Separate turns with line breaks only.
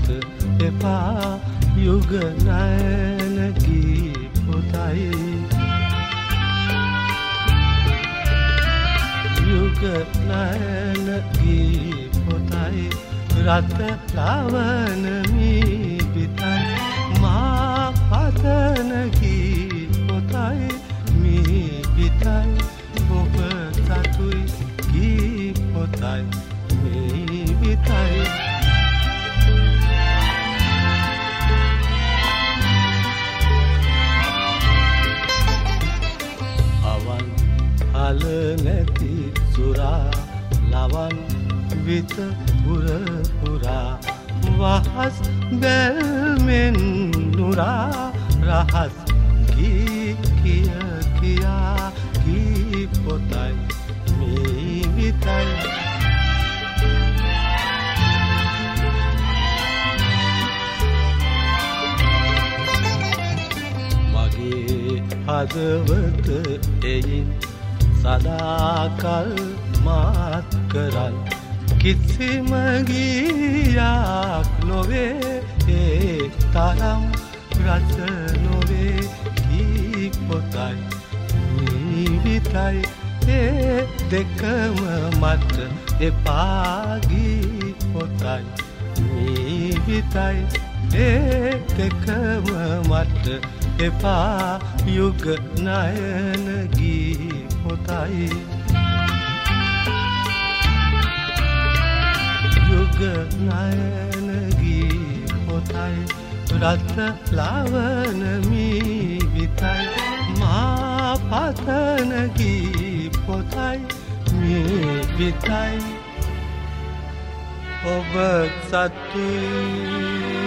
මට එපා යුග නයන ගී පොතයි යුග නයන ගී පොතයි රත ලවන මී පිටයි මා පතන ගී පොතයි මී පිටයි ඔබ සතුයි ගී පොතයි මී පිටයි අවන් හල නැති සුරා ලවන් විත පුර පුරා වහස් බැල්මෙන් නුරා රහස් ගී කිය කියා ගී පොතයි මේ විතයි මගේ හදවත එයින් සදාකල් මාත් කරන් කිසිම ගීයක් නොවේ ඒ තරම් රස නොවේ ගී පොතයි ජීවිතයි ඒ දෙකම මට එපා ගී පොතයි ජීවිතයි ඒ දෙකම මට එපා යුග නයන ගී පොතයි යුග නයන ගී පොතයි රත ලවන මී විතයි මා පතන ගී පොතයි මී විතයි ඔබ සතුයි